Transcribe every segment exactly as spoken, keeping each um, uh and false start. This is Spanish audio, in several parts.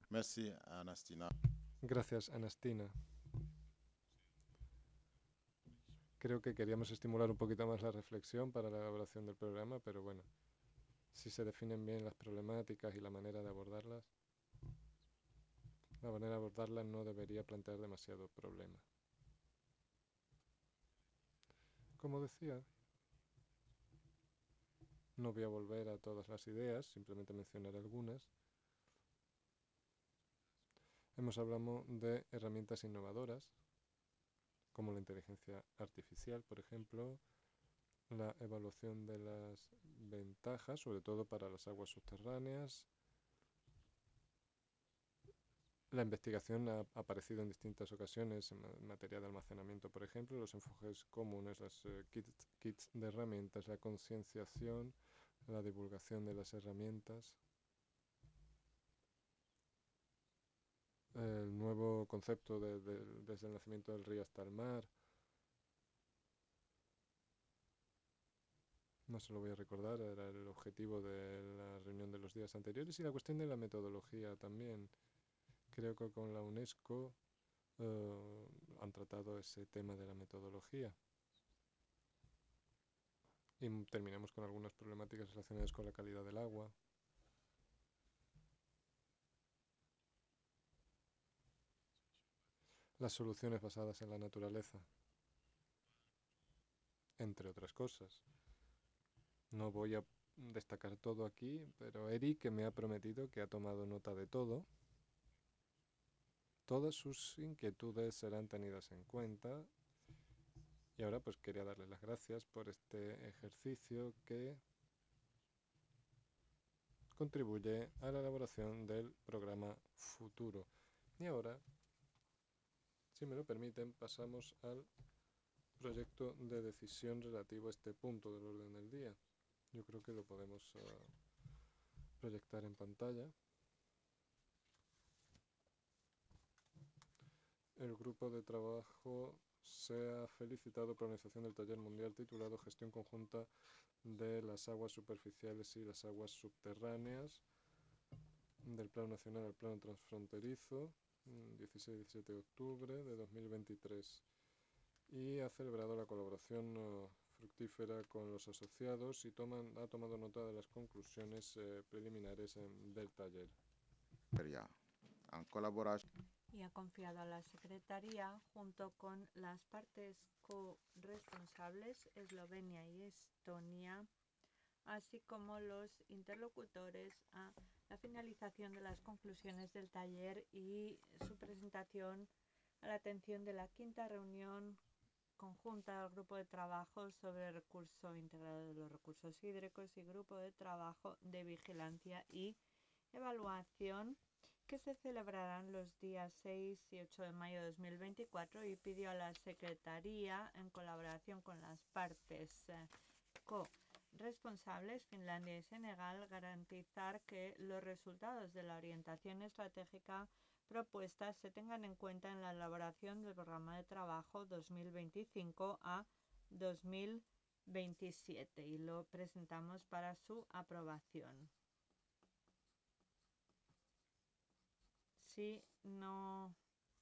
Merci, Anastina. Gracias, Anastina. Creo que queríamos estimular un poquito más la reflexión para la elaboración del programa, pero bueno, si se definen bien las problemáticas y la manera de abordarlas, la manera de abordarlas no debería plantear demasiado problema. Como decía, no voy a volver a todas las ideas, simplemente mencionar algunas. Hemos hablado de herramientas innovadoras, como la inteligencia artificial, por ejemplo, la evaluación de las ventajas, sobre todo para las aguas subterráneas. La investigación ha aparecido en distintas ocasiones en materia de almacenamiento, por ejemplo, los enfoques comunes, los eh, kits, kits de herramientas, la concienciación, la divulgación de las herramientas, el nuevo concepto de, de, desde el nacimiento del río hasta el mar. No se lo voy a recordar, era el objetivo de la reunión de los días anteriores y la cuestión de la metodología también. Creo que con la UNESCO eh, han tratado ese tema de la metodología. Y terminamos con algunas problemáticas relacionadas con la calidad del agua, las soluciones basadas en la naturaleza, entre otras cosas. No voy a destacar todo aquí, pero Eric, que me ha prometido que ha tomado nota de todo, todas sus inquietudes serán tenidas en cuenta. Y ahora pues quería darle las gracias por este ejercicio que contribuye a la elaboración del programa futuro. Y ahora, si me lo permiten, pasamos al proyecto de decisión relativo a este punto del orden del día. Yo creo que lo podemos uh, proyectar en pantalla. El grupo de trabajo se ha felicitado por la organización del taller mundial titulado Gestión conjunta de las aguas superficiales y las aguas subterráneas, del Plano Nacional al Plano Transfronterizo, dieciséis y diecisiete de octubre de dos mil veintitrés. Y ha celebrado la colaboración uh, fructífera con los asociados y toman, ha tomado nota de las conclusiones eh, preliminares en, del taller. En colaboración. Y ha confiado a la Secretaría, junto con las partes corresponsables, Eslovenia y Estonia, así como los interlocutores, a la finalización de las conclusiones del taller y su presentación a la atención de la quinta reunión conjunta del Grupo de Trabajo sobre el Recurso Integrado de los Recursos Hídricos y Grupo de Trabajo de Vigilancia y Evaluación, que se celebrarán los días seis y ocho de mayo de dos mil veinticuatro, y pidió a la Secretaría, en colaboración con las partes eh, co-responsables, Finlandia y Senegal, garantizar que los resultados de la orientación estratégica propuestas se tengan en cuenta en la elaboración del programa de trabajo dos mil veinticinco a dos mil veintisiete, y lo presentamos para su aprobación. Si no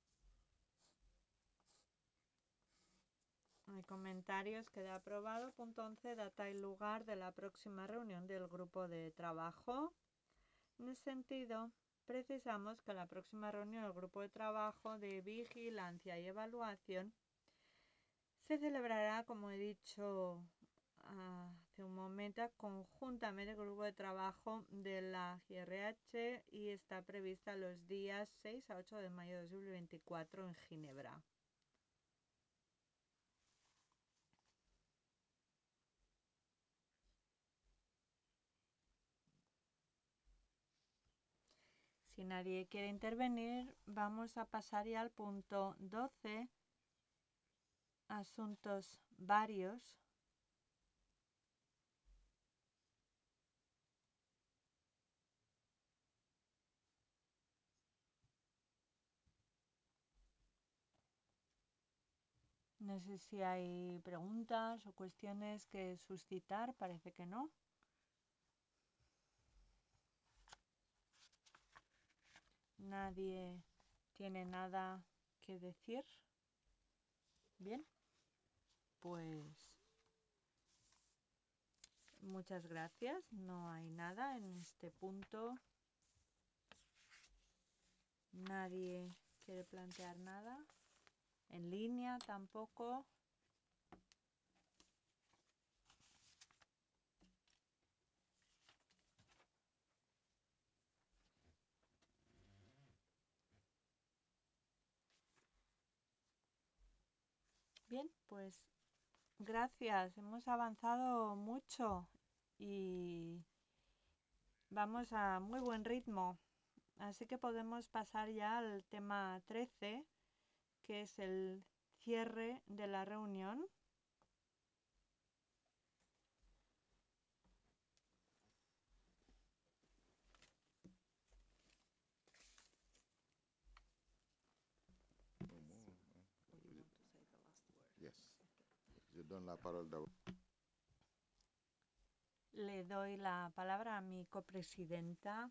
hay comentarios, queda aprobado. Punto once. Data y lugar de la próxima reunión del grupo de trabajo. En ese sentido, precisamos que la próxima reunión del grupo de trabajo de vigilancia y evaluación se celebrará, como he dicho hace un momento, conjuntamente con el grupo de trabajo de la G R H, y está prevista los días seis a ocho de mayo de dos mil veinticuatro en Ginebra. Si nadie quiere intervenir, vamos a pasar ya al punto doce, asuntos varios. No sé si hay preguntas o cuestiones que suscitar, parece que no. nadie tiene nada que decir. Bien, pues muchas gracias. No hay nada en este punto. Nadie quiere plantear nada. En línea tampoco. Bien, pues gracias. Hemos avanzado mucho y vamos a muy buen ritmo. Así que podemos pasar ya al tema trece, que es el cierre de la reunión. Yes. Je donne la parole d'abord. Le doy la palabra a mi copresidenta,